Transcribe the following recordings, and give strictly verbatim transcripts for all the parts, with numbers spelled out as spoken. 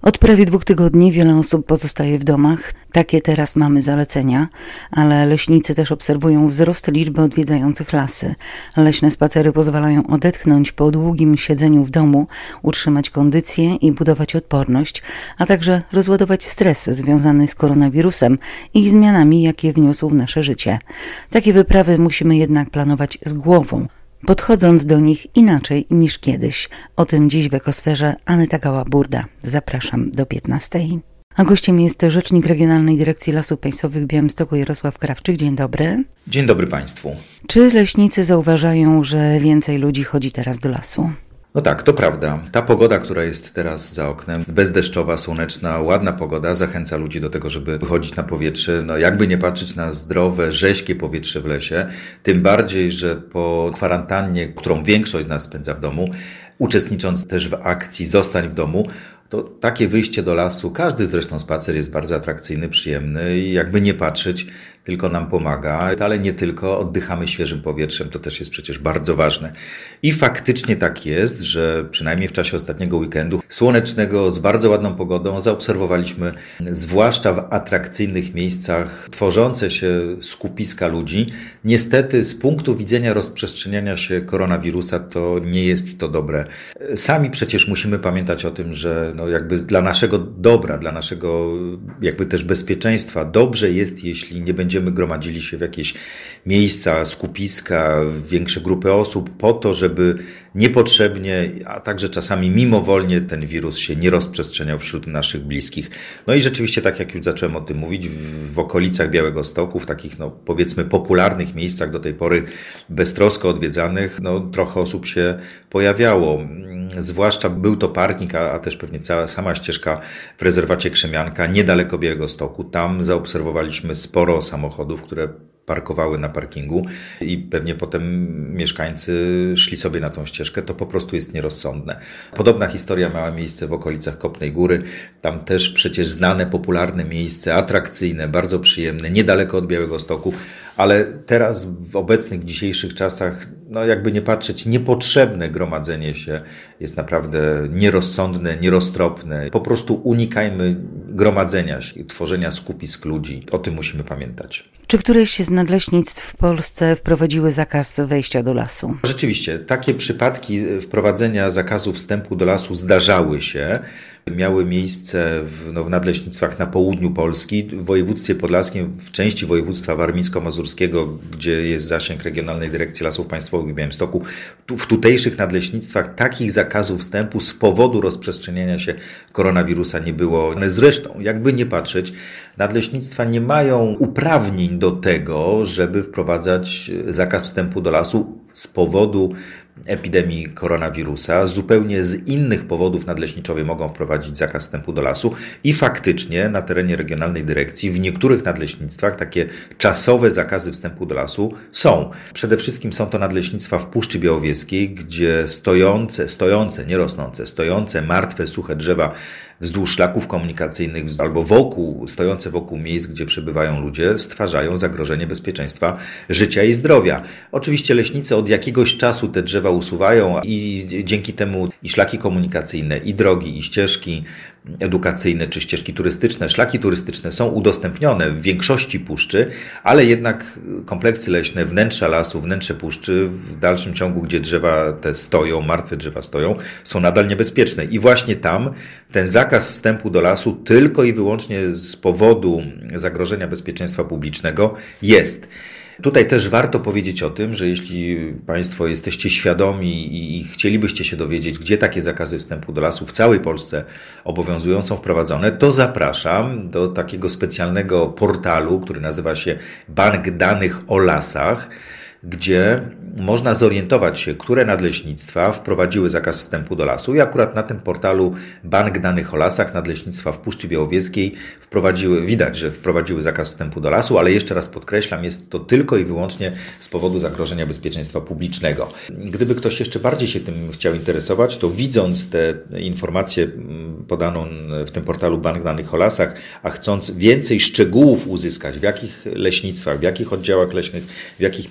Od prawie dwóch tygodni wiele osób pozostaje w domach. Takie teraz mamy zalecenia, ale leśnicy też obserwują wzrost liczby odwiedzających lasy. Leśne spacery pozwalają odetchnąć po długim siedzeniu w domu, utrzymać kondycję i budować odporność, a także rozładować stres związany z koronawirusem i zmianami, jakie wniósł w nasze życie. Takie wyprawy musimy jednak planować z głową, podchodząc do nich inaczej niż kiedyś. O tym dziś w Ekosferze Aneta Gała-Burda. Zapraszam do piętnastej. A gościem jest rzecznik Regionalnej Dyrekcji Lasów Państwowych w Białymstoku Jarosław Krawczyk. Dzień dobry. Dzień dobry Państwu. Czy leśnicy zauważają, że więcej ludzi chodzi teraz do lasu? No tak, to prawda. Ta pogoda, która jest teraz za oknem, bezdeszczowa, słoneczna, ładna pogoda, zachęca ludzi do tego, żeby wychodzić na powietrze. No jakby nie patrzeć na zdrowe, rześkie powietrze w lesie. Tym bardziej, że po kwarantannie, którą większość z nas spędza w domu, uczestnicząc też w akcji Zostań w domu, to takie wyjście do lasu, każdy zresztą spacer jest bardzo atrakcyjny, przyjemny i jakby nie patrzeć, tylko nam pomaga, ale nie tylko, oddychamy świeżym powietrzem, to też jest przecież bardzo ważne. I faktycznie tak jest, że przynajmniej w czasie ostatniego weekendu słonecznego, z bardzo ładną pogodą, zaobserwowaliśmy, zwłaszcza w atrakcyjnych miejscach, tworzące się skupiska ludzi. Niestety z punktu widzenia rozprzestrzeniania się koronawirusa to nie jest to dobre. Sami przecież musimy pamiętać o tym, że no jakby dla naszego dobra, dla naszego jakby też bezpieczeństwa dobrze jest, jeśli nie będzie Będziemy gromadzili się w jakieś miejsca, skupiska, większe grupy osób po to, żeby niepotrzebnie, a także czasami mimowolnie ten wirus się nie rozprzestrzeniał wśród naszych bliskich. No i rzeczywiście, tak jak już zacząłem o tym mówić, w, w okolicach Białegostoku, w takich no powiedzmy popularnych miejscach do tej pory beztrosko odwiedzanych, no trochę osób się pojawiało. Zwłaszcza był to parking, a, a też pewnie cała sama ścieżka w rezerwacie Krzemianka, niedaleko Białegostoku. Tam zaobserwowaliśmy sporo samochodów, które parkowały na parkingu i pewnie potem mieszkańcy szli sobie na tą ścieżkę. To po prostu jest nierozsądne. Podobna historia miała miejsce w okolicach Kopnej Góry. Tam też przecież znane, popularne miejsce, atrakcyjne, bardzo przyjemne, niedaleko od Białegostoku, ale teraz w obecnych, dzisiejszych czasach, no jakby nie patrzeć, niepotrzebne gromadzenie się jest naprawdę nierozsądne, nieroztropne. Po prostu unikajmy gromadzenia się, tworzenia skupisk ludzi. O tym musimy pamiętać. Czy któreś z nadleśnictw w Polsce wprowadziły zakaz wejścia do lasu? Rzeczywiście, takie przypadki wprowadzenia zakazu wstępu do lasu zdarzały się. Miały miejsce w, no, w nadleśnictwach na południu Polski, w województwie podlaskim, w części województwa warmińsko-mazurskiego, gdzie jest zasięg Regionalnej Dyrekcji Lasów Państwowych w Białymstoku. Tu, w tutejszych nadleśnictwach takich zakazów wstępu z powodu rozprzestrzeniania się koronawirusa nie było. Zresztą, jakby nie patrzeć, nadleśnictwa nie mają uprawnień do tego, żeby wprowadzać zakaz wstępu do lasu z powodu epidemii koronawirusa. Zupełnie z innych powodów nadleśniczowie mogą wprowadzić zakaz wstępu do lasu i faktycznie na terenie regionalnej dyrekcji w niektórych nadleśnictwach takie czasowe zakazy wstępu do lasu są. Przede wszystkim są to nadleśnictwa w Puszczy Białowieskiej, gdzie stojące, stojące, nie rosnące, stojące, martwe, suche drzewa wzdłuż szlaków komunikacyjnych albo wokół, stojące wokół miejsc, gdzie przebywają ludzie, stwarzają zagrożenie bezpieczeństwa życia i zdrowia. Oczywiście leśnicy od jakiegoś czasu te drzewa usuwają i dzięki temu i szlaki komunikacyjne, i drogi, i ścieżki edukacyjne, czy ścieżki turystyczne, szlaki turystyczne są udostępnione w większości puszczy, ale jednak kompleksy leśne, wnętrza lasu, wnętrze puszczy w dalszym ciągu, gdzie drzewa te stoją, martwe drzewa stoją, są nadal niebezpieczne. I właśnie tam ten zakaz wstępu do lasu tylko i wyłącznie z powodu zagrożenia bezpieczeństwa publicznego jest. Tutaj też warto powiedzieć o tym, że jeśli Państwo jesteście świadomi i chcielibyście się dowiedzieć, gdzie takie zakazy wstępu do lasu w całej Polsce obowiązują, są wprowadzone, to zapraszam do takiego specjalnego portalu, który nazywa się Bank Danych o Lasach, gdzie można zorientować się, które nadleśnictwa wprowadziły zakaz wstępu do lasu i akurat na tym portalu Bank Danych o Lasach nadleśnictwa w Puszczy Białowieskiej wprowadziły, widać, że wprowadziły zakaz wstępu do lasu, ale jeszcze raz podkreślam, jest to tylko i wyłącznie z powodu zagrożenia bezpieczeństwa publicznego. Gdyby ktoś jeszcze bardziej się tym chciał interesować, to widząc te informacje podaną w tym portalu Bank Danych o Lasach, a chcąc więcej szczegółów uzyskać, w jakich leśnictwach, w jakich oddziałach leśnych, w jakich miejscach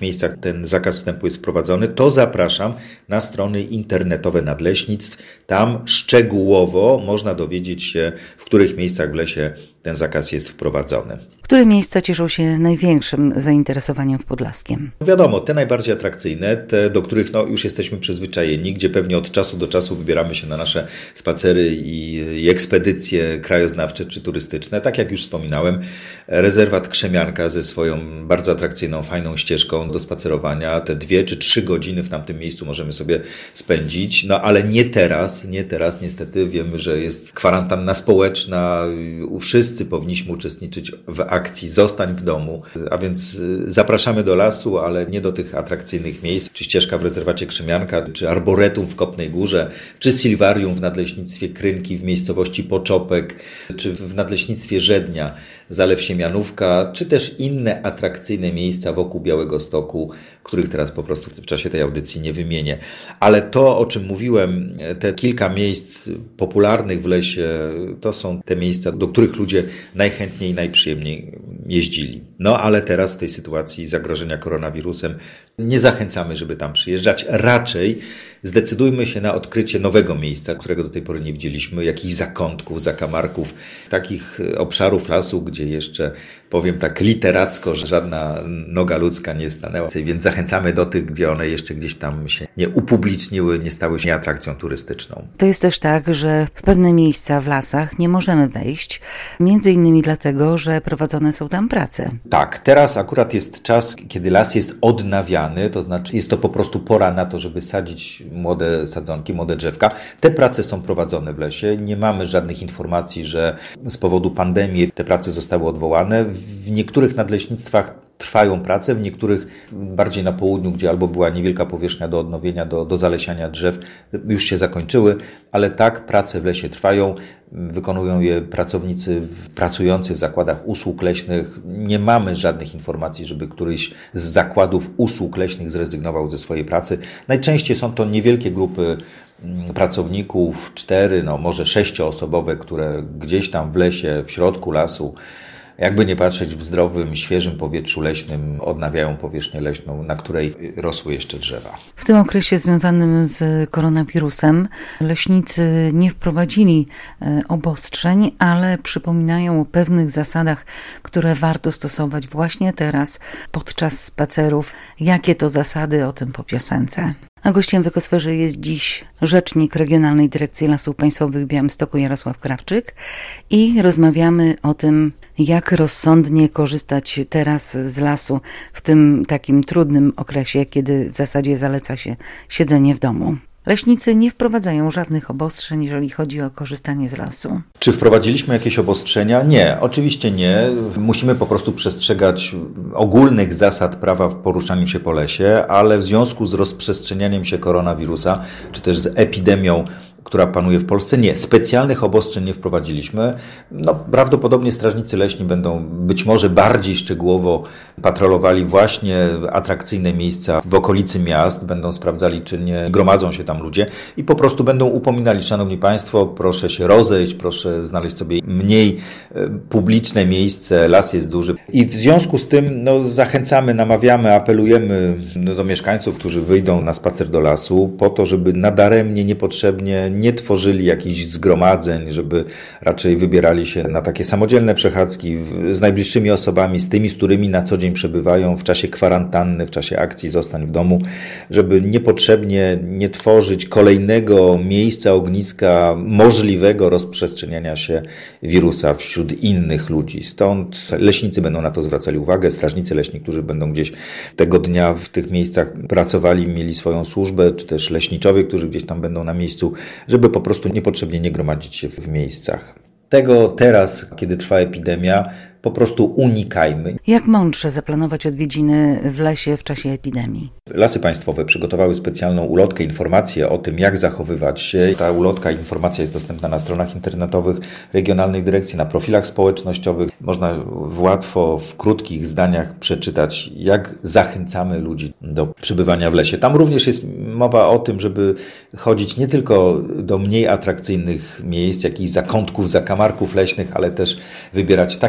ten zakaz wstępu jest wprowadzony, to zapraszam na strony internetowe nadleśnictw. Tam szczegółowo można dowiedzieć się, w których miejscach w lesie ten zakaz jest wprowadzony. Które miejsca cieszą się największym zainteresowaniem w Podlaskiem? Wiadomo, te najbardziej atrakcyjne, te, do których no, już jesteśmy przyzwyczajeni, gdzie pewnie od czasu do czasu wybieramy się na nasze spacery i, i ekspedycje krajoznawcze czy turystyczne. Tak jak już wspominałem, rezerwat Krzemianka ze swoją bardzo atrakcyjną, fajną ścieżką do spacerowania. Te dwie czy trzy godziny w tamtym miejscu możemy sobie spędzić, no ale nie teraz, nie teraz niestety. Wiemy, że jest kwarantanna społeczna, wszyscy powinniśmy uczestniczyć w akcji Zostań w domu, a więc zapraszamy do lasu, ale nie do tych atrakcyjnych miejsc, czy ścieżka w rezerwacie Krzemianka, czy arboretum w Kotnej Górze, czy silwarium w nadleśnictwie Krynki w miejscowości Poczopek, czy w nadleśnictwie Żednia, Zalew Siemianówka, czy też inne atrakcyjne miejsca wokół Białegostoku, których teraz po prostu w czasie tej audycji nie wymienię. Ale to, o czym mówiłem, te kilka miejsc popularnych w lesie, to są te miejsca, do których ludzie najchętniej i najprzyjemniej jeździli. No ale teraz w tej sytuacji zagrożenia koronawirusem nie zachęcamy, żeby tam przyjeżdżać. Raczej zdecydujmy się na odkrycie nowego miejsca, którego do tej pory nie widzieliśmy, jakichś zakątków, zakamarków, takich obszarów lasu, gdzie jeszcze, powiem tak literacko, że żadna noga ludzka nie stanęła. Więc zachęcamy do tych, gdzie one jeszcze gdzieś tam się nie upubliczniły, nie stały się atrakcją turystyczną. To jest też tak, że w pewne miejsca w lasach nie możemy wejść, między innymi dlatego, że prowadzone są tam prace. Tak, teraz akurat jest czas, kiedy las jest odnawiany, to znaczy jest to po prostu pora na to, żeby sadzić młode sadzonki, młode drzewka. Te prace są prowadzone w lesie. Nie mamy żadnych informacji, że z powodu pandemii te prace zostały odwołane. W niektórych nadleśnictwach trwają prace, w niektórych bardziej na południu, gdzie albo była niewielka powierzchnia do odnowienia, do, do zalesiania drzew, już się zakończyły, ale tak, prace w lesie trwają, wykonują je pracownicy pracujący w zakładach usług leśnych. Nie mamy żadnych informacji, żeby któryś z zakładów usług leśnych zrezygnował ze swojej pracy. Najczęściej są to niewielkie grupy pracowników, cztery, no może sześcioosobowe, które gdzieś tam w lesie, w środku lasu, jakby nie patrzeć, w zdrowym, świeżym powietrzu leśnym odnawiają powierzchnię leśną, na której rosły jeszcze drzewa. W tym okresie związanym z koronawirusem leśnicy nie wprowadzili obostrzeń, ale przypominają o pewnych zasadach, które warto stosować właśnie teraz podczas spacerów. Jakie to zasady? O tym po piosence. A gościem w Ekosferze jest dziś rzecznik Regionalnej Dyrekcji Lasów Państwowych w Białymstoku Jarosław Krawczyk i rozmawiamy o tym, jak rozsądnie korzystać teraz z lasu w tym takim trudnym okresie, kiedy w zasadzie zaleca się siedzenie w domu. Leśnicy nie wprowadzają żadnych obostrzeń, jeżeli chodzi o korzystanie z lasu. Czy wprowadziliśmy jakieś obostrzenia? Nie, oczywiście nie. Musimy po prostu przestrzegać ogólnych zasad prawa w poruszaniu się po lesie, ale w związku z rozprzestrzenianiem się koronawirusa, czy też z epidemią, która panuje w Polsce, nie. Specjalnych obostrzeń nie wprowadziliśmy. No, prawdopodobnie strażnicy leśni będą być może bardziej szczegółowo patrolowali właśnie atrakcyjne miejsca w okolicy miast, będą sprawdzali, czy nie gromadzą się tam ludzie i po prostu będą upominali, szanowni państwo, proszę się rozejść, proszę znaleźć sobie mniej publiczne miejsce, las jest duży. I w związku z tym no, zachęcamy, namawiamy, apelujemy do mieszkańców, którzy wyjdą na spacer do lasu, po to, żeby nadaremnie, niepotrzebnie nie tworzyli jakichś zgromadzeń, żeby raczej wybierali się na takie samodzielne przechadzki z najbliższymi osobami, z tymi, z którymi na co dzień przebywają w czasie kwarantanny, w czasie akcji Zostań w domu, żeby niepotrzebnie nie tworzyć kolejnego miejsca, ogniska możliwego rozprzestrzeniania się wirusa wśród innych ludzi. Stąd leśnicy będą na to zwracali uwagę, strażnicy leśni, którzy będą gdzieś tego dnia w tych miejscach pracowali, mieli swoją służbę, czy też leśniczowie, którzy gdzieś tam będą na miejscu, żeby po prostu niepotrzebnie nie gromadzić się w miejscach. Tego teraz, kiedy trwa epidemia, po prostu unikajmy. Jak mądrze zaplanować odwiedziny w lesie w czasie epidemii? Lasy Państwowe przygotowały specjalną ulotkę, informację o tym, jak zachowywać się. Ta ulotka, informacja jest dostępna na stronach internetowych Regionalnej Dyrekcji, na profilach społecznościowych. Można łatwo, w krótkich zdaniach przeczytać, jak zachęcamy ludzi do przebywania w lesie. Tam również jest mowa o tym, żeby chodzić nie tylko do mniej atrakcyjnych miejsc, jakichś zakątków, zakamarków leśnych, ale też wybierać takie pory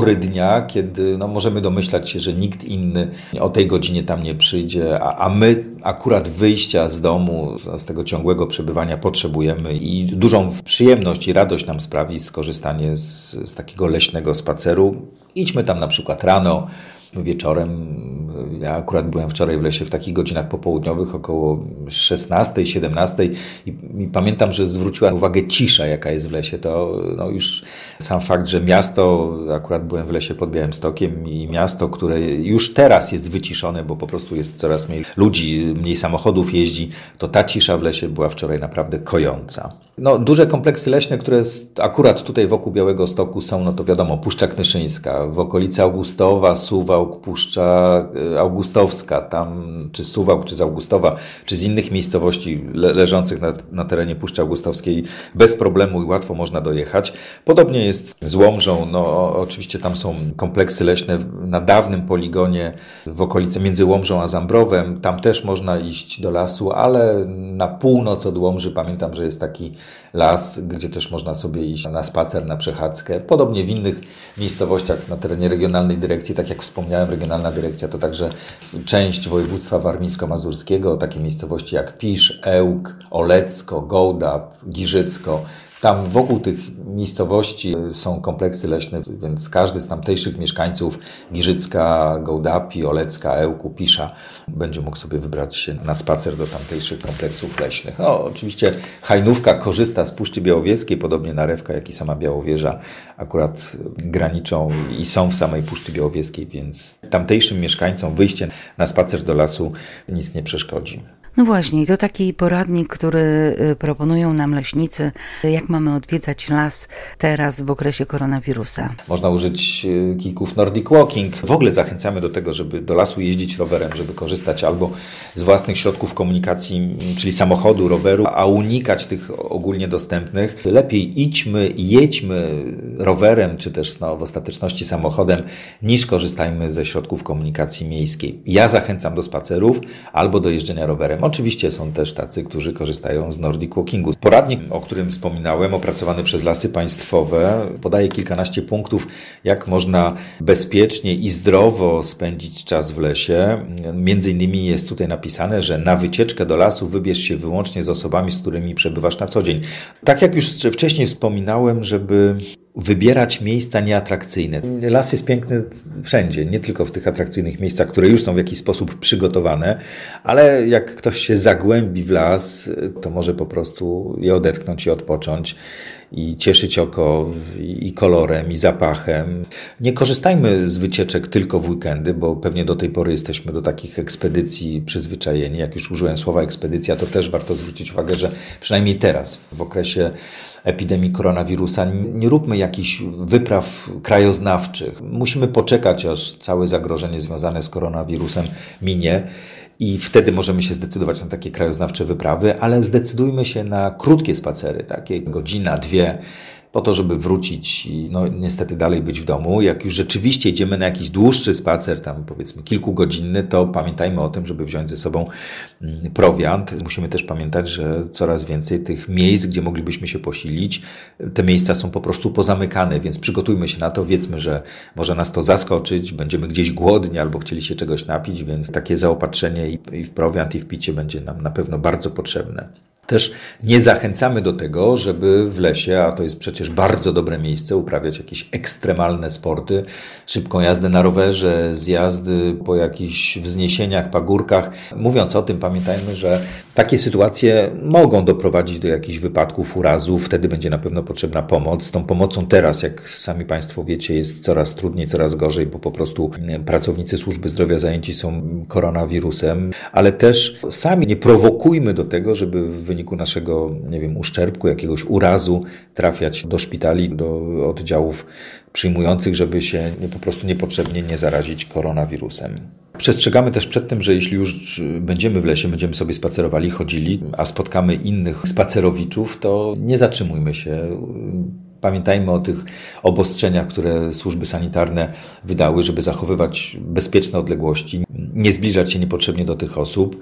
pory dnia, kiedy no, możemy domyślać się, że nikt inny o tej godzinie tam nie przyjdzie, a, a my akurat wyjścia z domu, z tego ciągłego przebywania potrzebujemy i dużą przyjemność i radość nam sprawi skorzystanie z, z takiego leśnego spaceru. Idźmy tam na przykład rano, wieczorem. Ja akurat byłem wczoraj w lesie w takich godzinach popołudniowych, około szesnastej, siedemnastej i, i pamiętam, że zwróciła uwagę cisza, jaka jest w lesie. To no już sam fakt, że miasto, akurat byłem w lesie pod Białymstokiem i miasto, które już teraz jest wyciszone, bo po prostu jest coraz mniej ludzi, mniej samochodów jeździ, to ta cisza w lesie była wczoraj naprawdę kojąca. No, duże kompleksy leśne, które akurat tutaj wokół Białegostoku są, no to wiadomo, Puszcza Knyszyńska, w okolicy Augustowa, Suwałk, Puszcza Augustowska, tam czy z Suwałk, czy z Augustowa, czy z innych miejscowości le- leżących na, na terenie Puszczy Augustowskiej bez problemu i łatwo można dojechać. Podobnie jest z Łomżą, no oczywiście tam są kompleksy leśne na dawnym poligonie w okolicy między Łomżą a Zambrowem, tam też można iść do lasu, ale na północ od Łomży pamiętam, że jest taki las, gdzie też można sobie iść na spacer, na przechadzkę. Podobnie w innych miejscowościach na terenie regionalnej dyrekcji, tak jak wspomniałem, regionalna dyrekcja to także część województwa warmińsko-mazurskiego, takie miejscowości jak Pisz, Ełk, Olecko, Gołdap, Giżycko. Tam wokół tych miejscowości są kompleksy leśne, więc każdy z tamtejszych mieszkańców Giżycka, Gołdapi, Olecka, Ełku, Pisza będzie mógł sobie wybrać się na spacer do tamtejszych kompleksów leśnych. No, oczywiście Hajnówka korzysta z Puszczy Białowieskiej, podobnie Narewka, jak i sama Białowieża akurat graniczą i są w samej Puszczy Białowieskiej, więc tamtejszym mieszkańcom wyjście na spacer do lasu nic nie przeszkodzi. No właśnie, to taki poradnik, który proponują nam leśnicy, jak mamy odwiedzać las teraz w okresie koronawirusa. Można użyć kijków Nordic Walking. W ogóle zachęcamy do tego, żeby do lasu jeździć rowerem, żeby korzystać albo z własnych środków komunikacji, czyli samochodu, roweru, a unikać tych ogólnie dostępnych. Lepiej idźmy, jedźmy rowerem, czy też no, w ostateczności samochodem, niż korzystajmy ze środków komunikacji miejskiej. Ja zachęcam do spacerów albo do jeżdżenia rowerem. Oczywiście są też tacy, którzy korzystają z Nordic Walkingu. Poradnik, o którym wspominałem, opracowany przez Lasy Państwowe, podaje kilkanaście punktów, jak można bezpiecznie i zdrowo spędzić czas w lesie. Między innymi jest tutaj napisane, że na wycieczkę do lasu wybierz się wyłącznie z osobami, z którymi przebywasz na co dzień. Tak jak już wcześniej wspominałem, żeby wybierać miejsca nieatrakcyjne. Las jest piękny wszędzie, nie tylko w tych atrakcyjnych miejscach, które już są w jakiś sposób przygotowane, ale jak ktoś się zagłębi w las, to może po prostu je odetchnąć i odpocząć i cieszyć oko i kolorem, i zapachem. Nie korzystajmy z wycieczek tylko w weekendy, bo pewnie do tej pory jesteśmy do takich ekspedycji przyzwyczajeni. Jak już użyłem słowa ekspedycja, to też warto zwrócić uwagę, że przynajmniej teraz, w okresie epidemii koronawirusa, nie róbmy jakichś wypraw krajoznawczych. Musimy poczekać, aż całe zagrożenie związane z koronawirusem minie i wtedy możemy się zdecydować na takie krajoznawcze wyprawy, ale zdecydujmy się na krótkie spacery, takie godzina, dwie, po to, żeby wrócić i no niestety dalej być w domu. Jak już rzeczywiście idziemy na jakiś dłuższy spacer, tam powiedzmy kilkugodzinny, to pamiętajmy o tym, żeby wziąć ze sobą prowiant. Musimy też pamiętać, że coraz więcej tych miejsc, gdzie moglibyśmy się posilić, te miejsca są po prostu pozamykane, więc przygotujmy się na to, wiedzmy, że może nas to zaskoczyć, będziemy gdzieś głodni albo chcieli się czegoś napić, więc takie zaopatrzenie i w prowiant, i w picie będzie nam na pewno bardzo potrzebne. Też nie zachęcamy do tego, żeby w lesie, a to jest przecież bardzo dobre miejsce, uprawiać jakieś ekstremalne sporty, szybką jazdę na rowerze, zjazdy po jakichś wzniesieniach, pagórkach. Mówiąc o tym, pamiętajmy, że takie sytuacje mogą doprowadzić do jakichś wypadków, urazów, wtedy będzie na pewno potrzebna pomoc. Z tą pomocą teraz, jak sami Państwo wiecie, jest coraz trudniej, coraz gorzej, bo po prostu pracownicy służby zdrowia zajęci są koronawirusem, ale też sami nie prowokujmy do tego, żeby w wyniku naszego, nie wiem, uszczerbku, jakiegoś urazu trafiać do szpitali, do oddziałów przyjmujących, żeby się nie, po prostu niepotrzebnie nie zarazić koronawirusem. Przestrzegamy też przed tym, że jeśli już będziemy w lesie, będziemy sobie spacerowali, chodzili, a spotkamy innych spacerowiczów, to nie zatrzymujmy się. Pamiętajmy o tych obostrzeniach, które służby sanitarne wydały, żeby zachowywać bezpieczne odległości, nie zbliżać się niepotrzebnie do tych osób.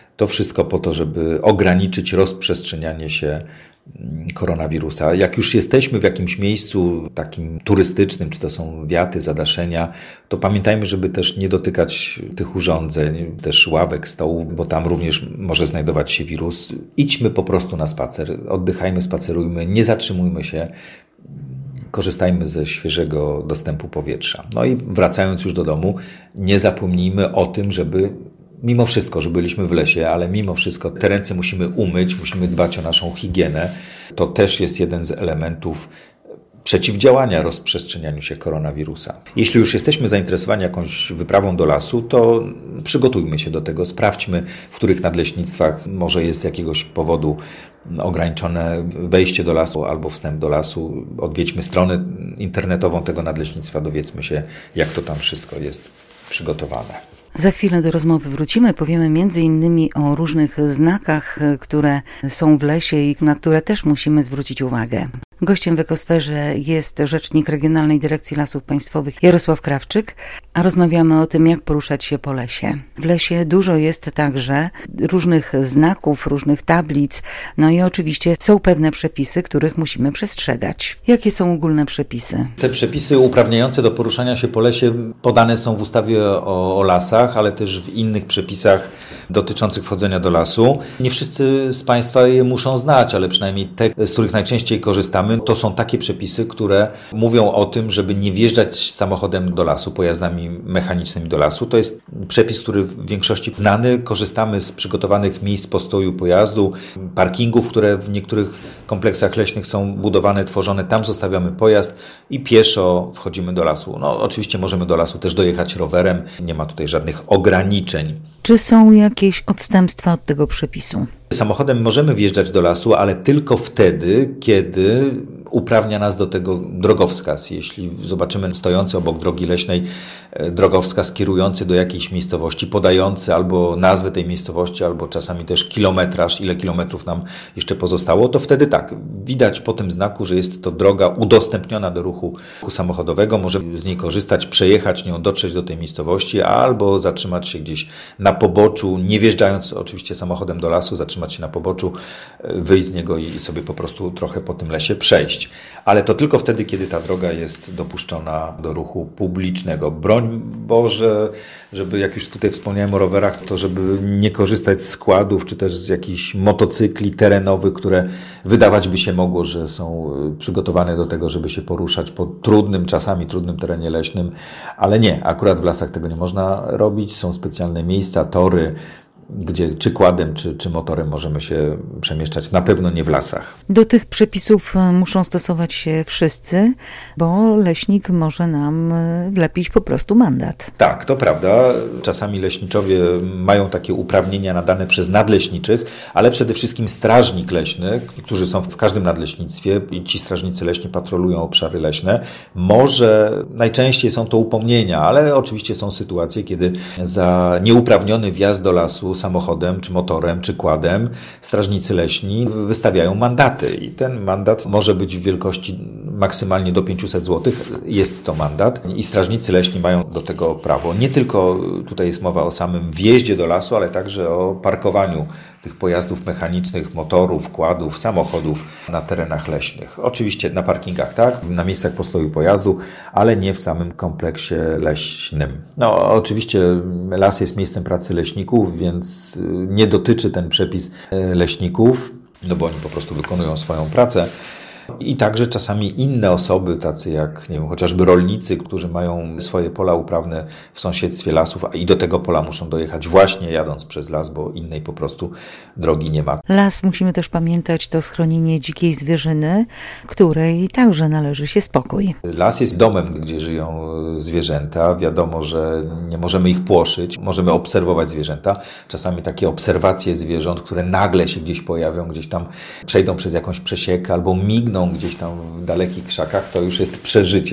To wszystko po to, żeby ograniczyć rozprzestrzenianie się koronawirusa. Jak już jesteśmy w jakimś miejscu takim turystycznym, czy to są wiaty, zadaszenia, to pamiętajmy, żeby też nie dotykać tych urządzeń, też ławek, stołów, bo tam również może znajdować się wirus. Idźmy po prostu na spacer, oddychajmy, spacerujmy, nie zatrzymujmy się, korzystajmy ze świeżego dostępu powietrza. No i wracając już do domu, nie zapomnijmy o tym, żeby mimo wszystko, że byliśmy w lesie, ale mimo wszystko te ręce musimy umyć, musimy dbać o naszą higienę. To też jest jeden z elementów przeciwdziałania rozprzestrzenianiu się koronawirusa. Jeśli już jesteśmy zainteresowani jakąś wyprawą do lasu, to przygotujmy się do tego, sprawdźmy, w których nadleśnictwach może jest z jakiegoś powodu ograniczone wejście do lasu albo wstęp do lasu. Odwiedźmy stronę internetową tego nadleśnictwa, dowiedzmy się, jak to tam wszystko jest przygotowane. Za chwilę do rozmowy wrócimy. Powiemy między innymi o różnych znakach, które są w lesie i na które też musimy zwrócić uwagę. Gościem w Ekosferze jest rzecznik Regionalnej Dyrekcji Lasów Państwowych Jarosław Krawczyk, a rozmawiamy o tym, jak poruszać się po lesie. W lesie dużo jest także różnych znaków, różnych tablic, no i oczywiście są pewne przepisy, których musimy przestrzegać. Jakie są ogólne przepisy? Te przepisy uprawniające do poruszania się po lesie podane są w ustawie o, o lasach, ale też w innych przepisach dotyczących wchodzenia do lasu. Nie wszyscy z Państwa je muszą znać, ale przynajmniej te, z których najczęściej korzystamy, to są takie przepisy, które mówią o tym, żeby nie wjeżdżać samochodem do lasu, pojazdami mechanicznymi do lasu. To jest przepis, który w większości znany. Korzystamy z przygotowanych miejsc postoju pojazdu, parkingów, które w niektórych kompleksach leśnych są budowane, tworzone. Tam zostawiamy pojazd i pieszo wchodzimy do lasu. No, oczywiście możemy do lasu też dojechać rowerem. Nie ma tutaj żadnych ograniczeń. Czy są jakieś odstępstwa od tego przepisu? Samochodem możemy wjeżdżać do lasu, ale tylko wtedy, kiedy uprawnia nas do tego drogowskaz. Jeśli zobaczymy stojący obok drogi leśnej drogowskaz kierujący do jakiejś miejscowości, podający albo nazwę tej miejscowości, albo czasami też kilometraż, ile kilometrów nam jeszcze pozostało, to wtedy tak, widać po tym znaku, że jest to droga udostępniona do ruchu samochodowego. Możemy z niej korzystać, przejechać nią, dotrzeć do tej miejscowości, albo zatrzymać się gdzieś na poboczu, nie wjeżdżając oczywiście samochodem do lasu, zatrzymać się na poboczu, wyjść z niego i sobie po prostu trochę po tym lesie przejść. Ale to tylko wtedy, kiedy ta droga jest dopuszczona do ruchu publicznego. Broń Boże, żeby, jak już tutaj wspomniałem o rowerach, to żeby nie korzystać z składów, czy też z jakichś motocykli terenowych, które wydawać by się mogło, że są przygotowane do tego, żeby się poruszać po trudnym, czasami trudnym terenie leśnym, ale nie, akurat w lasach tego nie można robić. Są specjalne miejsca, tory, gdzie czy kładem, czy, czy motorem możemy się przemieszczać, na pewno nie w lasach. Do tych przepisów muszą stosować się wszyscy, bo leśnik może nam wlepić po prostu mandat. Tak, to prawda. Czasami leśniczowie mają takie uprawnienia nadane przez nadleśniczych, ale przede wszystkim strażnik leśny, którzy są w każdym nadleśnictwie i ci strażnicy leśni patrolują obszary leśne. Może najczęściej są to upomnienia, ale oczywiście są sytuacje, kiedy za nieuprawniony wjazd do lasu samochodem, czy motorem, czy kładem strażnicy leśni wystawiają mandaty i ten mandat może być w wielkości maksymalnie do pięćset złotych. Jest to mandat i strażnicy leśni mają do tego prawo. Nie tylko tutaj jest mowa o samym wjeździe do lasu, ale także o parkowaniu tych pojazdów mechanicznych, motorów, kładów, samochodów na terenach leśnych. Oczywiście na parkingach, tak, na miejscach postoju pojazdu, ale nie w samym kompleksie leśnym. No oczywiście las jest miejscem pracy leśników, więc nie dotyczy ten przepis leśników, no bo oni po prostu wykonują swoją pracę. I także czasami inne osoby, tacy jak, nie wiem, chociażby rolnicy, którzy mają swoje pola uprawne w sąsiedztwie lasów, a i do tego pola muszą dojechać właśnie jadąc przez las, bo innej po prostu drogi nie ma. Las, musimy też pamiętać, to schronienie dzikiej zwierzyny, której także należy się spokój. Las jest domem, gdzie żyją zwierzęta. Wiadomo, że nie możemy ich płoszyć, możemy obserwować zwierzęta. Czasami takie obserwacje zwierząt, które nagle się gdzieś pojawią, gdzieś tam przejdą przez jakąś przesiekę albo migną gdzieś tam w dalekich krzakach, to już jest przeżycie.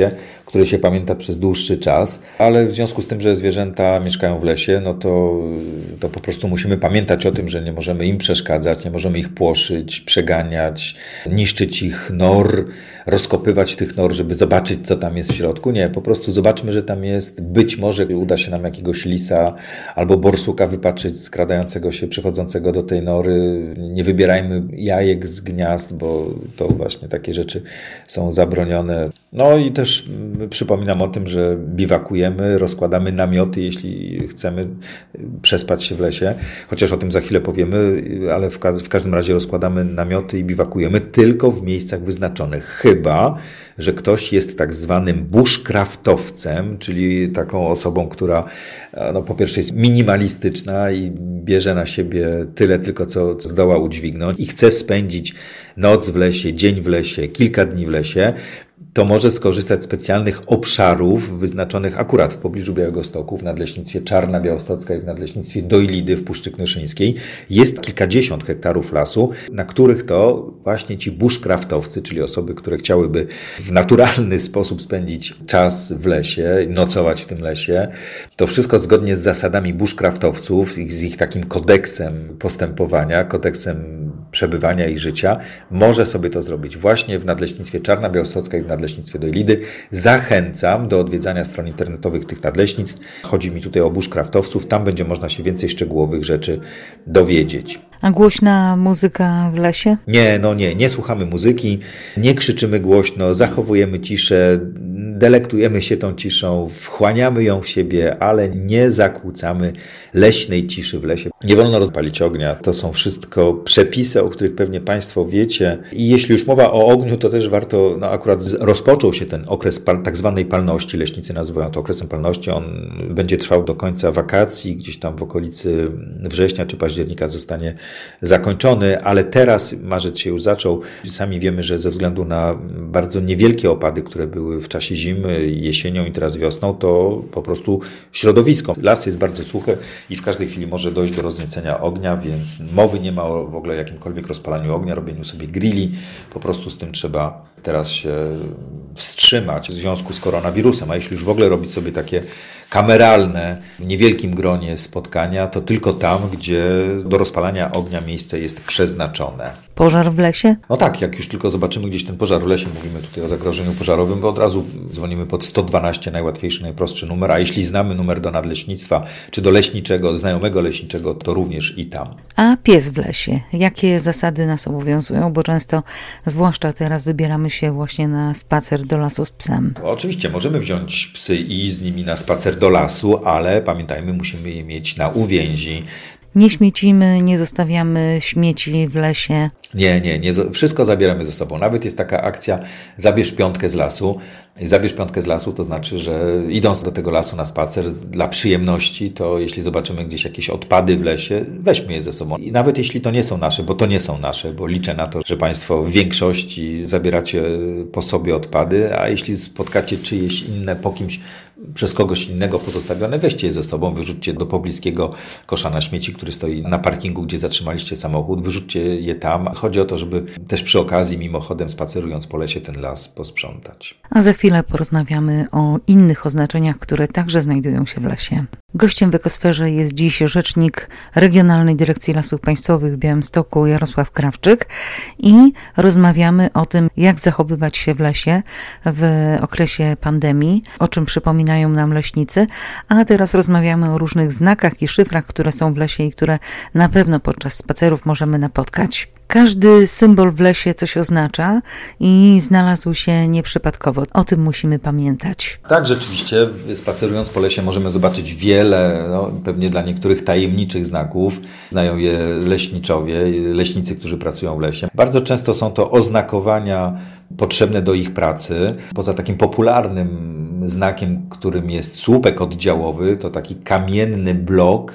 które się pamięta przez dłuższy czas, ale w związku z tym, że zwierzęta mieszkają w lesie, no to, to po prostu musimy pamiętać o tym, że nie możemy im przeszkadzać, nie możemy ich płoszyć, przeganiać, niszczyć ich nor, rozkopywać tych nor, żeby zobaczyć, co tam jest w środku. Nie, po prostu zobaczmy, że tam jest, być może uda się nam jakiegoś lisa albo borsuka wypatrzyć skradającego się, przychodzącego do tej nory. Nie wybierajmy jajek z gniazd, bo to właśnie takie rzeczy są zabronione. No i też przypominam o tym, że biwakujemy, rozkładamy namioty, jeśli chcemy przespać się w lesie. Chociaż o tym za chwilę powiemy, ale w, ka- w każdym razie rozkładamy namioty i biwakujemy tylko w miejscach wyznaczonych. Chyba że ktoś jest tak zwanym bushcraftowcem, czyli taką osobą, która no, po pierwsze jest minimalistyczna i bierze na siebie tyle tylko, co zdoła udźwignąć i chce spędzić noc w lesie, dzień w lesie, kilka dni w lesie, to może skorzystać z specjalnych obszarów wyznaczonych akurat w pobliżu Białegostoku, w Nadleśnictwie Czarna Białostocka i w Nadleśnictwie Dojlidy w Puszczy Knyszyńskiej. Jest kilkadziesiąt hektarów lasu, na których to właśnie ci bushcraftowcy, czyli osoby, które chciałyby w naturalny sposób spędzić czas w lesie, nocować w tym lesie. To wszystko zgodnie z zasadami bushcraftowców, z ich takim kodeksem postępowania, kodeksem przebywania i życia, może sobie to zrobić właśnie w Nadleśnictwie Czarna Białostocka i w Nadleśnictwie Dojlidy. Zachęcam do odwiedzania stron internetowych tych nadleśnictw. Chodzi mi tutaj o bushcraftowców. Tam będzie można się więcej szczegółowych rzeczy dowiedzieć. A głośna muzyka w lesie? Nie, no nie, nie słuchamy muzyki, nie krzyczymy głośno, zachowujemy ciszę, delektujemy się tą ciszą, wchłaniamy ją w siebie, ale nie zakłócamy leśnej ciszy w lesie. Nie wolno rozpalić ognia. To są wszystko przepisy, o których pewnie Państwo wiecie. I jeśli już mowa o ogniu, to też warto, no akurat rozpoczął się ten okres pal, tak zwanej palności, leśnicy nazywają to okresem palności. On będzie trwał do końca wakacji, gdzieś tam w okolicy września czy października zostanie zakończony, ale teraz marzec się już zaczął. Sami wiemy, że ze względu na bardzo niewielkie opady, które były w czasie zimy, jesienią i teraz wiosną, to po prostu środowisko. Las jest bardzo suchy i w każdej chwili może dojść do rozniecenia ognia, więc mowy nie ma o w ogóle jakimkolwiek rozpalaniu ognia, robieniu sobie grilli. Po prostu z tym trzeba teraz się wstrzymać w związku z koronawirusem. A jeśli już w ogóle robić sobie takie kameralne, w niewielkim gronie spotkania, to tylko tam, gdzie do rozpalania ognia miejsce jest przeznaczone. Pożar w lesie? No tak, jak już tylko zobaczymy gdzieś ten pożar w lesie, mówimy tutaj o zagrożeniu pożarowym, bo od razu dzwonimy pod sto dwanaście, najłatwiejszy, najprostszy numer, a jeśli znamy numer do nadleśnictwa, czy do leśniczego, znajomego leśniczego, to również i tam. A pies w lesie? Jakie zasady nas obowiązują? Bo często, zwłaszcza teraz, wybieramy się właśnie na spacer do lasu z psem. Oczywiście, możemy wziąć psy i iść z nimi na spacer do lasu, ale pamiętajmy, musimy je mieć na uwięzi. Nie śmiecimy, nie zostawiamy śmieci w lesie. Nie, nie, nie. Wszystko zabieramy ze sobą. Nawet jest taka akcja zabierz piątkę z lasu. Zabierz piątkę z lasu to znaczy, że idąc do tego lasu na spacer dla przyjemności, to jeśli zobaczymy gdzieś jakieś odpady w lesie, weźmy je ze sobą. I nawet jeśli to nie są nasze, bo to nie są nasze, bo liczę na to, że Państwo w większości zabieracie po sobie odpady, a jeśli spotkacie czyjeś inne po kimś, przez kogoś innego pozostawione, weźcie je ze sobą, wyrzućcie do pobliskiego kosza na śmieci, który stoi na parkingu, gdzie zatrzymaliście samochód, wyrzućcie je tam. Chodzi o to, żeby też przy okazji, mimochodem spacerując po lesie, ten las posprzątać. A za chwilę porozmawiamy o innych oznaczeniach, które także znajdują się w lesie. Gościem w Ekosferze jest dziś rzecznik Regionalnej Dyrekcji Lasów Państwowych w Białymstoku Jarosław Krawczyk i rozmawiamy o tym, jak zachowywać się w lesie w okresie pandemii, o czym przypominają nam leśnicy, a teraz rozmawiamy o różnych znakach i szyfrach, które są w lesie i które na pewno podczas spacerów możemy napotkać. Każdy symbol w lesie coś oznacza i znalazł się nieprzypadkowo. O tym musimy pamiętać. Tak, rzeczywiście, spacerując po lesie możemy zobaczyć wiele, no, pewnie dla niektórych tajemniczych znaków. Znają je leśniczowie, leśnicy, którzy pracują w lesie. Bardzo często są to oznakowania potrzebne do ich pracy. Poza takim popularnym znakiem, którym jest słupek oddziałowy, to taki kamienny blok,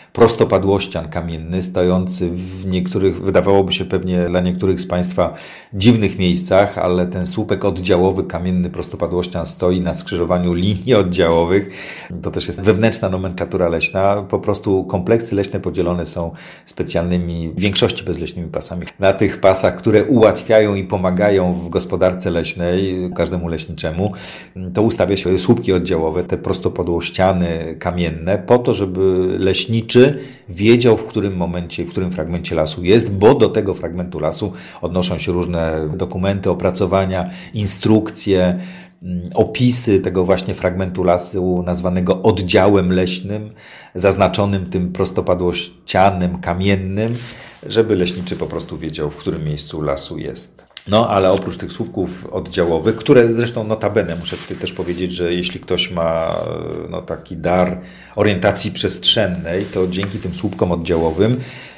prostopadłościan kamienny, stojący w niektórych, wydawałoby się pewnie dla niektórych z Państwa dziwnych miejscach, ale ten słupek oddziałowy, kamienny prostopadłościan stoi na skrzyżowaniu linii oddziałowych. To też jest wewnętrzna nomenklatura leśna. Po prostu kompleksy leśne podzielone są specjalnymi, w większości bezleśnymi pasami. Na tych pasach, które ułatwiają i pomagają w gospodarce leśnej każdemu leśniczemu, to ustawia się słupki oddziałowe, te prostopadłościany kamienne, po to, żeby leśniczy wiedział, w którym momencie, w którym fragmencie lasu jest, bo do tego fragmentu lasu odnoszą się różne dokumenty, opracowania, instrukcje, opisy tego właśnie fragmentu lasu nazwanego oddziałem leśnym, zaznaczonym tym prostopadłościanym, kamiennym, żeby leśniczy po prostu wiedział, w którym miejscu lasu jest. No, ale oprócz tych słupków oddziałowych, które zresztą notabene, muszę tutaj też powiedzieć, że jeśli ktoś ma no, taki dar orientacji przestrzennej, to dzięki tym słupkom oddziałowym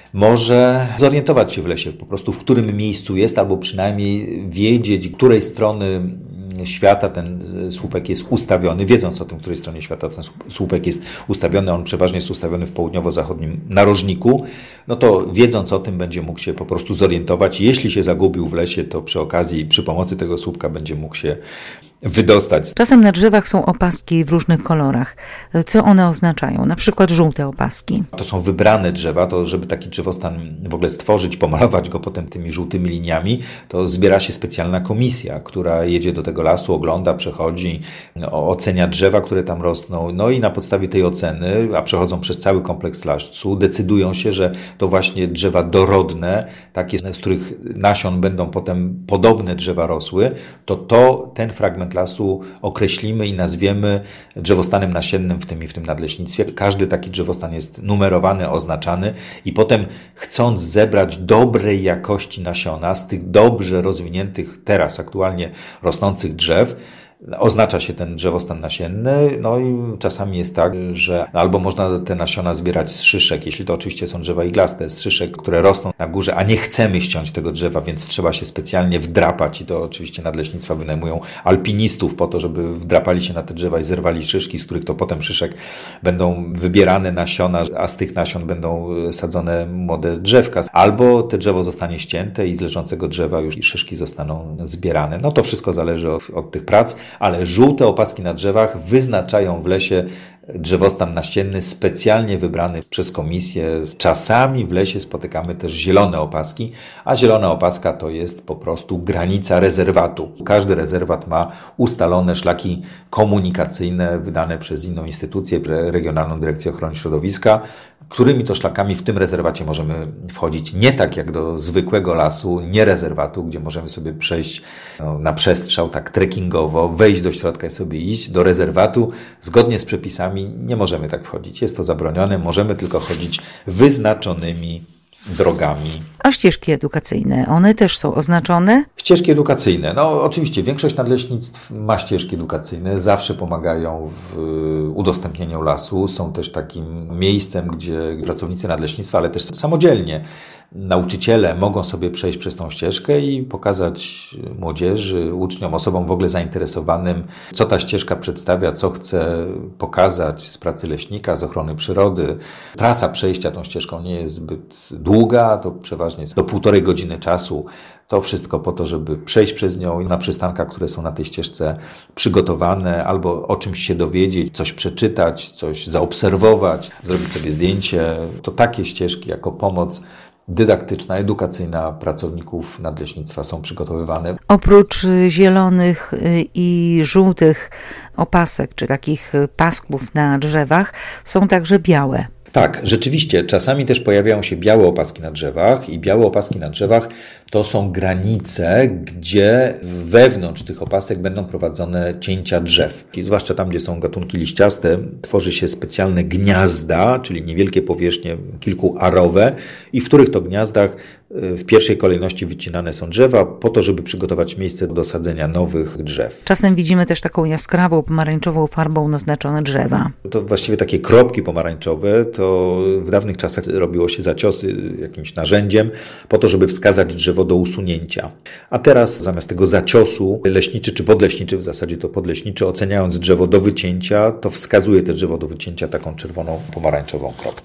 może zorientować się w lesie, po prostu w którym miejscu jest, albo przynajmniej wiedzieć, której strony świata ten słupek jest ustawiony, wiedząc o tym, w której stronie świata ten słupek jest ustawiony, on przeważnie jest ustawiony w południowo-zachodnim narożniku, no to wiedząc o tym będzie mógł się po prostu zorientować. Jeśli się zagubił w lesie, to przy okazji, przy pomocy tego słupka będzie mógł się wydostać. Czasem na drzewach są opaski w różnych kolorach. Co one oznaczają? Na przykład żółte opaski. To są wybrane drzewa, to żeby taki drzewostan w ogóle stworzyć, pomalować go potem tymi żółtymi liniami, to zbiera się specjalna komisja, która jedzie do tego lasu, ogląda, przechodzi, no, ocenia drzewa, które tam rosną, no i na podstawie tej oceny, a przechodzą przez cały kompleks lasu, decydują się, że to właśnie drzewa dorodne, takie, z których nasion będą potem podobne drzewa rosły, to to, ten fragment lasu określimy i nazwiemy drzewostanem nasiennym w tym i w tym nadleśnictwie. Każdy taki drzewostan jest numerowany, oznaczany i potem, chcąc zebrać dobrej jakości nasiona z tych dobrze rozwiniętych, teraz aktualnie rosnących drzew, oznacza się ten drzewostan nasienny, no i czasami jest tak, że albo można te nasiona zbierać z szyszek, jeśli to oczywiście są drzewa iglaste, z szyszek, które rosną na górze, a nie chcemy ściąć tego drzewa, więc trzeba się specjalnie wdrapać i to oczywiście nadleśnictwa wynajmują alpinistów po to, żeby wdrapali się na te drzewa i zerwali szyszki, z których to potem szyszek będą wybierane nasiona, a z tych nasion będą sadzone młode drzewka. Albo te drzewo zostanie ścięte i z leżącego drzewa już szyszki zostaną zbierane. No to wszystko zależy od, od tych prac, ale żółte opaski na drzewach wyznaczają w lesie drzewostan nasienny specjalnie wybrany przez komisję. Czasami w lesie spotykamy też zielone opaski, a zielona opaska to jest po prostu granica rezerwatu. Każdy rezerwat ma ustalone szlaki komunikacyjne wydane przez inną instytucję, Regionalną Dyrekcję Ochrony Środowiska, którymi to szlakami w tym rezerwacie możemy wchodzić nie tak jak do zwykłego lasu, nie rezerwatu, gdzie możemy sobie przejść no, na przestrzał, tak trekkingowo, wejść do środka i sobie iść. Do rezerwatu zgodnie z przepisami nie możemy tak wchodzić. Jest to zabronione, możemy tylko chodzić wyznaczonymi drogami. A ścieżki edukacyjne, one też są oznaczone? Ścieżki edukacyjne. No oczywiście większość nadleśnictw ma ścieżki edukacyjne, zawsze pomagają w udostępnieniu lasu. Są też takim miejscem, gdzie pracownicy nadleśnictwa, ale też samodzielnie nauczyciele mogą sobie przejść przez tą ścieżkę i pokazać młodzieży, uczniom, osobom w ogóle zainteresowanym, co ta ścieżka przedstawia, co chce pokazać z pracy leśnika, z ochrony przyrody. Trasa przejścia tą ścieżką nie jest zbyt długa, to przeważnie jest do półtorej godziny czasu. To wszystko po to, żeby przejść przez nią i na przystankach, które są na tej ścieżce przygotowane, albo o czymś się dowiedzieć, coś przeczytać, coś zaobserwować, zrobić sobie zdjęcie. To takie ścieżki jako pomoc dydaktyczna, edukacyjna pracowników nadleśnictwa są przygotowywane. Oprócz zielonych i żółtych opasek, czy takich pasków na drzewach, są także białe. Tak, rzeczywiście, czasami też pojawiają się białe opaski na drzewach i białe opaski na drzewach to są granice, gdzie wewnątrz tych opasek będą prowadzone cięcia drzew. I zwłaszcza tam, gdzie są gatunki liściaste, tworzy się specjalne gniazda, czyli niewielkie powierzchnie kilkuarowe i w których to gniazdach w pierwszej kolejności wycinane są drzewa po to, żeby przygotować miejsce do sadzenia nowych drzew. Czasem widzimy też taką jaskrawą, pomarańczową farbą naznaczone drzewa. To właściwie takie kropki pomarańczowe, to w dawnych czasach robiło się zaciosy jakimś narzędziem po to, żeby wskazać drzewo do usunięcia. A teraz zamiast tego zaciosu leśniczy czy podleśniczy, w zasadzie to podleśniczy, oceniając drzewo do wycięcia, to wskazuje to drzewo do wycięcia taką czerwoną, pomarańczową kropką.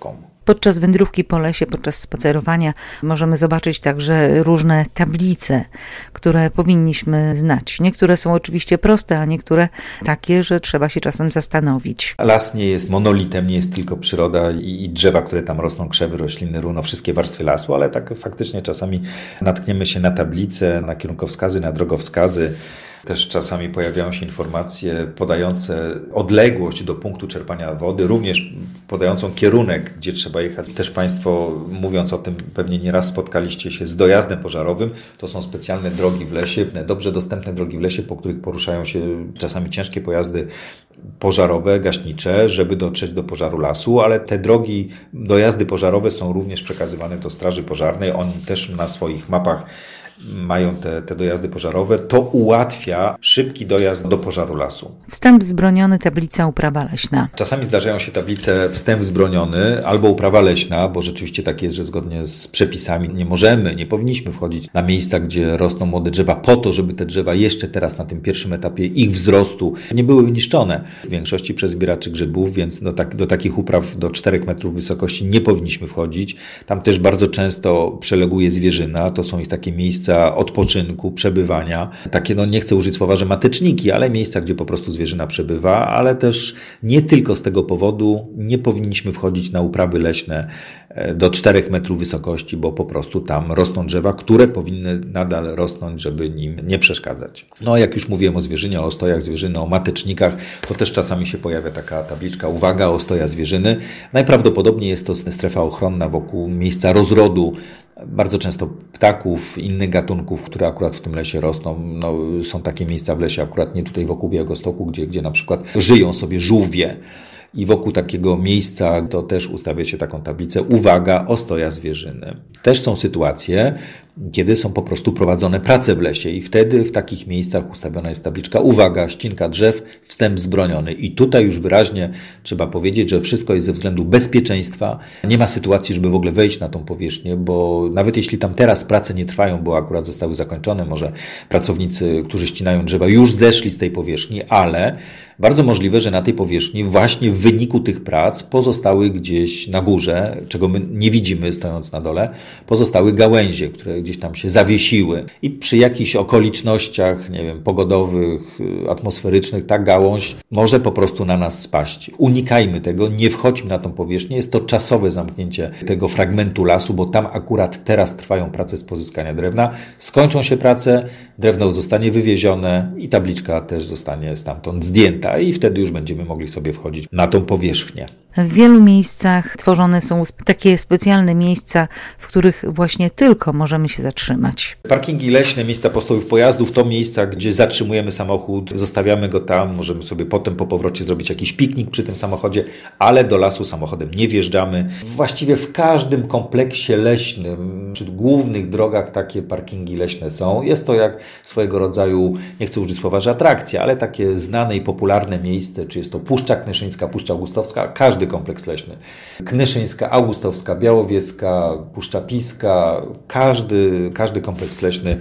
Podczas wędrówki po lesie, podczas spacerowania możemy zobaczyć także różne tablice, które powinniśmy znać. Niektóre są oczywiście proste, a niektóre takie, że trzeba się czasem zastanowić. Las nie jest monolitem, nie jest tylko przyroda i, i drzewa, które tam rosną, krzewy, rośliny, runo, wszystkie warstwy lasu, ale tak faktycznie czasami natkniemy się na tablice, na kierunkowskazy, na drogowskazy. Też czasami pojawiają się informacje podające odległość do punktu czerpania wody, również podającą kierunek, gdzie trzeba jechać. Też Państwo, mówiąc o tym, pewnie nieraz spotkaliście się z dojazdem pożarowym. To są specjalne drogi w lesie, dobrze dostępne drogi w lesie, po których poruszają się czasami ciężkie pojazdy pożarowe, gaśnicze, żeby dotrzeć do pożaru lasu, ale te drogi, dojazdy pożarowe są również przekazywane do Straży Pożarnej. Oni też na swoich mapach mają te, te dojazdy pożarowe, to ułatwia szybki dojazd do pożaru lasu. Wstęp wzbroniony, tablica uprawa leśna. Czasami zdarzają się tablice wstęp wzbroniony albo uprawa leśna, bo rzeczywiście tak jest, że zgodnie z przepisami nie możemy, nie powinniśmy wchodzić na miejsca, gdzie rosną młode drzewa po to, żeby te drzewa jeszcze teraz na tym pierwszym etapie ich wzrostu nie były niszczone. W większości przez zbieraczy grzybów, więc do, tak, do takich upraw do czterech metrów wysokości nie powinniśmy wchodzić. Tam też bardzo często przeleguje zwierzyna, to są ich takie miejsca odpoczynku, przebywania. Takie, no nie chcę użyć słowa, że mateczniki, ale miejsca, gdzie po prostu zwierzyna przebywa, ale też nie tylko z tego powodu nie powinniśmy wchodzić na uprawy leśne do czterech metrów wysokości, bo po prostu tam rosną drzewa, które powinny nadal rosnąć, żeby nim nie przeszkadzać. No jak już mówiłem o zwierzynie, o ostojach zwierzyny, o matecznikach, to też czasami się pojawia taka tabliczka, uwaga, ostoja zwierzyny. Najprawdopodobniej jest to strefa ochronna wokół miejsca rozrodu bardzo często ptaków, innych gatunków, które akurat w tym lesie rosną. No, są takie miejsca w lesie, akurat nie tutaj wokół Białegostoku, gdzie, gdzie na przykład żyją sobie żółwie. I wokół takiego miejsca to też ustawia się taką tablicę, uwaga, ostoja zwierzyny. Też są sytuacje, kiedy są po prostu prowadzone prace w lesie i wtedy w takich miejscach ustawiona jest tabliczka, uwaga, ścinka drzew, wstęp wzbroniony. I tutaj już wyraźnie trzeba powiedzieć, że wszystko jest ze względu bezpieczeństwa. Nie ma sytuacji, żeby w ogóle wejść na tą powierzchnię, bo nawet jeśli tam teraz prace nie trwają, bo akurat zostały zakończone, może pracownicy, którzy ścinają drzewa, już zeszli z tej powierzchni, ale bardzo możliwe, że na tej powierzchni właśnie w wyniku tych prac pozostały gdzieś na górze, czego my nie widzimy stojąc na dole, pozostały gałęzie, które gdzieś tam się zawiesiły i przy jakichś okolicznościach, nie wiem, pogodowych, atmosferycznych, ta gałąź może po prostu na nas spaść. Unikajmy tego, nie wchodźmy na tą powierzchnię, jest to czasowe zamknięcie tego fragmentu lasu, bo tam akurat teraz trwają prace z pozyskania drewna. Skończą się prace, drewno zostanie wywiezione i tabliczka też zostanie stamtąd zdjęta i wtedy już będziemy mogli sobie wchodzić na tą powierzchnię. W wielu miejscach tworzone są takie specjalne miejsca, w których właśnie tylko możemy się zatrzymać. Parkingi leśne, miejsca postojów pojazdów, to miejsca, gdzie zatrzymujemy samochód, zostawiamy go tam, możemy sobie potem po powrocie zrobić jakiś piknik przy tym samochodzie, ale do lasu samochodem nie wjeżdżamy. Właściwie w każdym kompleksie leśnym, przy głównych drogach takie parkingi leśne są. Jest to jak swojego rodzaju, nie chcę użyć słowa, że atrakcja, ale takie znane i popularne miejsce, czy jest to Puszcza Knyszyńska, Puszcza Augustowska, każdy kompleks leśny. Knyszyńska, Augustowska, Białowieska, Puszcza Piska, każdy, każdy kompleks leśny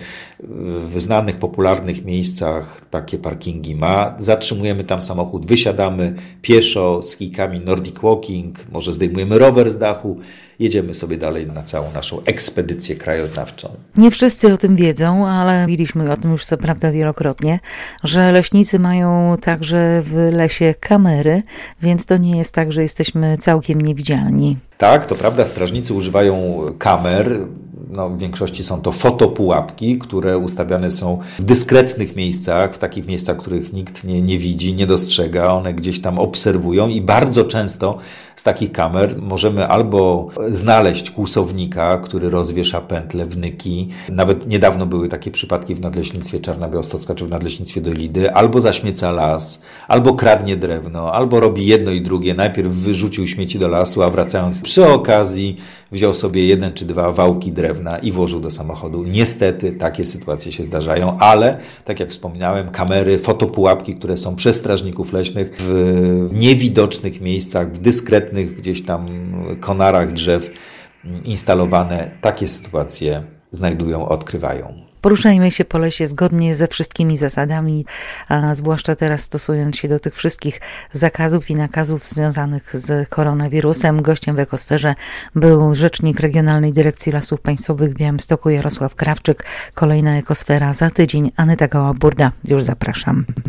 w znanych, popularnych miejscach takie parkingi ma. Zatrzymujemy tam samochód, wysiadamy pieszo z kijkami Nordic Walking, może zdejmujemy rower z dachu, jedziemy sobie dalej na całą naszą ekspedycję krajoznawczą. Nie wszyscy o tym wiedzą, ale mówiliśmy o tym już co prawda wielokrotnie, że leśnicy mają także w lesie kamery, więc to nie jest tak, że jesteśmy całkiem niewidzialni. Tak, to prawda, strażnicy używają kamer. No, w większości są to fotopułapki, które ustawiane są w dyskretnych miejscach, w takich miejscach, których nikt nie, nie widzi, nie dostrzega. One gdzieś tam obserwują i bardzo często z takich kamer możemy albo znaleźć kłusownika, który rozwiesza pętle, wnyki. Nawet niedawno były takie przypadki w Nadleśnictwie Czarna Białostocka czy w Nadleśnictwie Dojlidy. Albo zaśmieca las, albo kradnie drewno, albo robi jedno i drugie. Najpierw wyrzucił śmieci do lasu, a wracając przy okazji wziął sobie jeden czy dwa wałki drewna i włożył do samochodu. Niestety takie sytuacje się zdarzają, ale tak jak wspomniałem, kamery, fotopułapki, które są przez strażników leśnych w niewidocznych miejscach, w dyskretnych gdzieś tam konarach drzew instalowane, takie sytuacje znajdują, odkrywają. Poruszajmy się po lesie zgodnie ze wszystkimi zasadami, a zwłaszcza teraz stosując się do tych wszystkich zakazów i nakazów związanych z koronawirusem. Gościem w Ekosferze był rzecznik Regionalnej Dyrekcji Lasów Państwowych w Białymstoku Jarosław Krawczyk. Kolejna Ekosfera za tydzień. Aneta Gała-Burda. Już zapraszam.